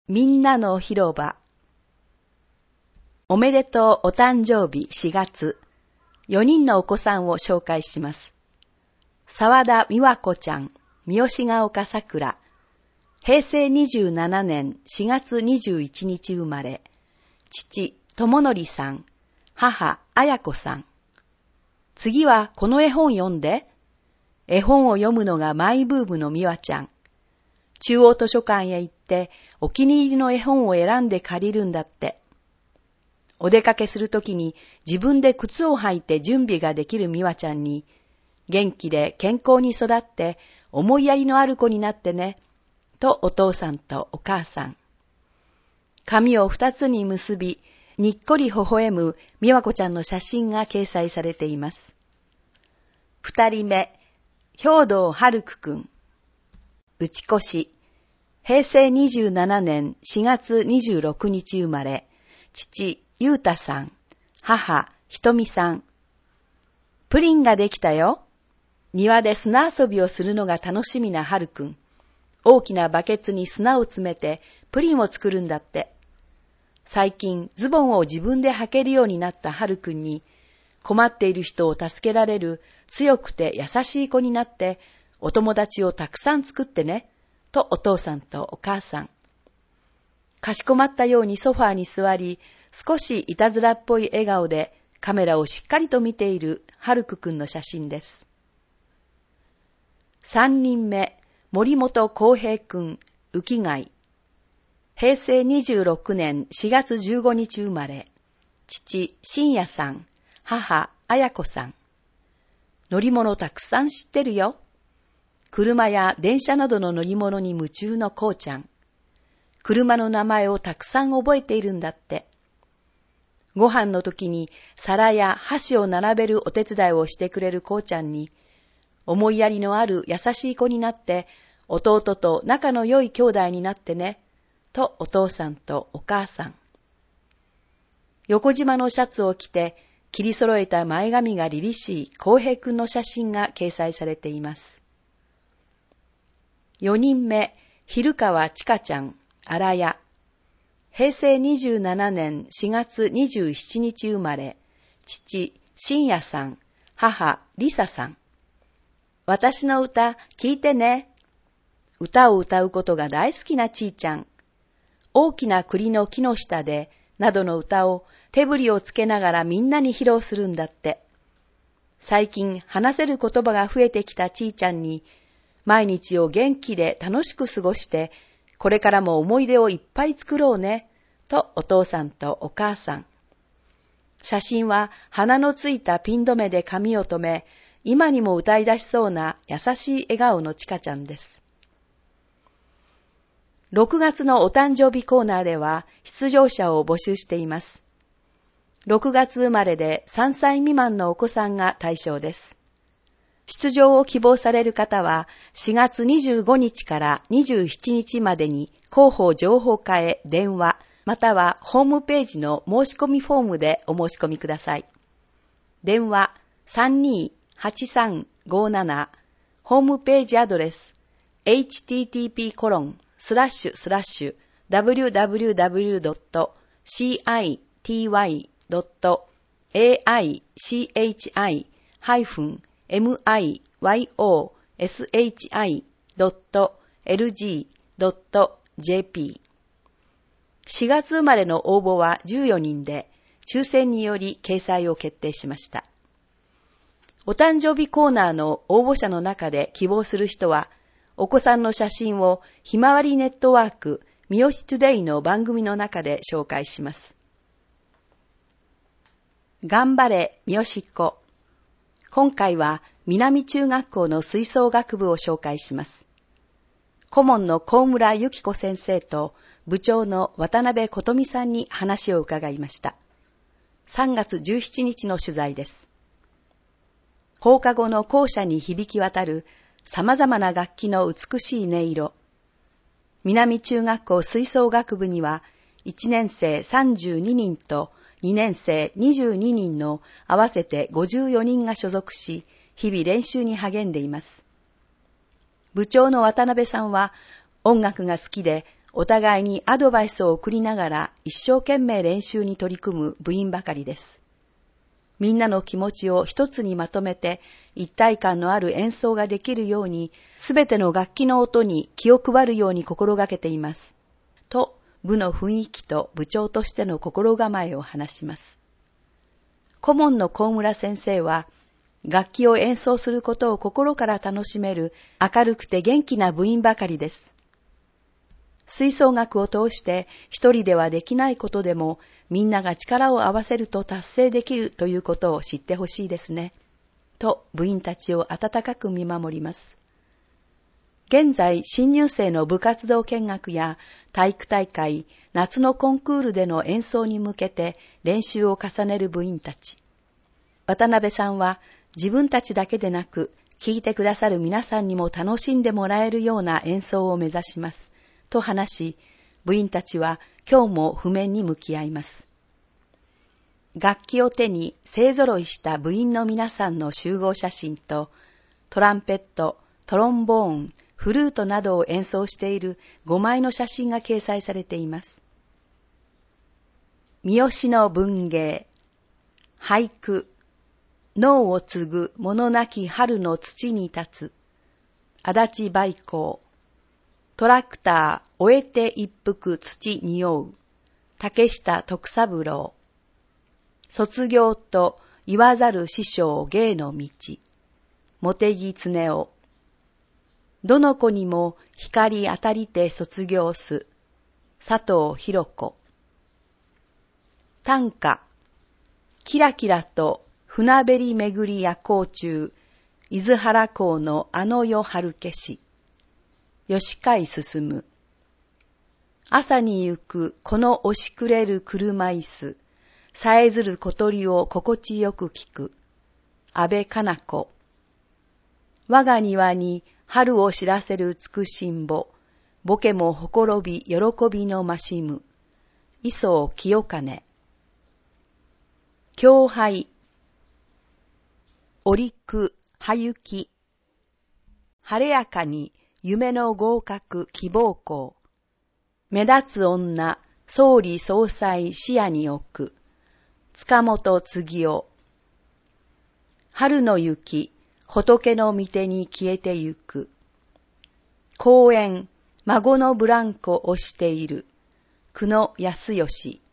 みんなの広場。おめでとうお誕生日4月。4人のお子さんを紹介します。沢田美和子ちゃん、三好ヶ丘さくら。平成27年4月21日生まれ。父、智則さん。母、綾子さん。次はこの絵本読んで。絵本を読むのがマイブームの美和ちゃん。中央図書館へ行ってお気に入りの絵本を選んで借りるんだって。お出かけするときに自分で靴を履いて準備ができる美和ちゃんに、元気で健康に育って思いやりのある子になってね、とお父さんとお母さん。髪を2つに結び、にっこり微笑む美和子ちゃんの写真が掲載されています。2人目、兵藤春久くん。打ち越し。平成27年4月26日生まれ。父、ゆうたさん。母、ひとみさん。プリンができたよ。庭で砂遊びをするのが楽しみなはるくん。大きなバケツに砂を詰めてプリンを作るんだって。最近ズボンを自分で履けるようになったはるくんに、困っている人を助けられる強くて優しい子になって、お友達をたくさん作ってね、とお父さんとお母さん。かしこまったようにソファーに座り、少しいたずらっぽい笑顔でカメラをしっかりと見ているはるくくんの写真です。3人目、森本浩平くん、浮貝。平成26年4月15日生まれ。父、信也さん。母、綾子さん。乗り物たくさん知ってるよ。車や電車などの乗り物に夢中のこうちゃん。車の名前をたくさん覚えているんだって。ご飯の時に皿や箸を並べるお手伝いをしてくれるこうちゃんに、思いやりのある優しい子になって、弟と仲の良い兄弟になってね、とお父さんとお母さん。横縞のシャツを着て、切り揃えた前髪が凛々しい浩平くんの写真が掲載されています。4人目、昼川千佳ちゃん、荒谷。平成27年4月27日生まれ。父、信也さん。母、りささん。私の歌、聞いてね。歌を歌うことが大好きなちーちゃん。大きな栗の木の下で、などの歌を手振りをつけながらみんなに披露するんだって。最近話せる言葉が増えてきたちーちゃんに、毎日を元気で楽しく過ごして、これからも思い出をいっぱい作ろうね、とお父さんとお母さん。写真は花のついたピン止めで髪を留め、今にも歌い出しそうな優しい笑顔のちかちゃんです。6月のお誕生日コーナーでは出場者を募集しています。6月生まれで3歳未満のお子さんが対象です。出場を希望される方は4月25日から27日までに広報情報課へ電話またはホームページの申し込みフォームでお申し込みください。電話 328357 ホームページアドレス http://www.cityy.miyoshi.lg.jp 4月生まれの応募は14人で、抽選により掲載を決定しました。お誕生日コーナーの応募者の中で希望する人は、お子さんの写真をひまわりネットワークみよしトゥデイの番組の中で紹介します。頑張れみよしっ子。今回は南中学校の吹奏楽部を紹介します。顧問の高村由紀子先生と部長の渡辺琴美さんに話を伺いました。3月17日の取材です。放課後の校舎に響き渡る様々な楽器の美しい音色。南中学校吹奏楽部には1年生32人と2年生22人の合わせて54人が所属し、日々練習に励んでいます。部長の渡辺さんは音楽が好きでお互いにアドバイスを送りながら一生懸命練習に取り組む部員ばかりです。みんなの気持ちを一つにまとめて一体感のある演奏ができるように、すべての楽器の音に気を配るように心がけています。と、部の雰囲気と部長としての心構えを話します。顧問の高村先生は、楽器を演奏することを心から楽しめる明るくて元気な部員ばかりです。吹奏楽を通して一人ではできないことでもみんなが力を合わせると達成できるということを知ってほしいですね。と部員たちを温かく見守ります。現在新入生の部活動見学や体育大会、夏のコンクールでの演奏に向けて練習を重ねる部員たち。渡辺さんは自分たちだけでなく聴いてくださる皆さんにも楽しんでもらえるような演奏を目指します。と話し、部員たちは今日も譜面に向き合います。楽器を手に勢ぞろいした部員の皆さんの集合写真と、トランペット、トロンボーン、フルートなどを演奏している5枚の写真が掲載されています。三好の文芸、俳句、農を継ぐ物なき春の土に立つ、足立梅光、トラクター終えて一服土匂う、竹下徳三郎、卒業と言わざる師匠芸の道、茂木恒夫、どの子にも光当たりて卒業す、佐藤博子、短歌、キラキラと船べりめぐり夜行中、伊豆原港のあの夜春消し、吉海進、朝に行くこの押しくれる車椅子、さえずる小鳥を心地よく聞く、安倍かな子、我が庭に春を知らせるつくしんぼ、ボケもほころび喜びのましむ、磯清兼、狂拝、折くはゆき、晴れやかに夢の合格希望校、目立つ女、総理総裁視野に置く、塚本次夫、春の雪、仏の御手に消えてゆく、公園、孫のブランコをしている、久野康義、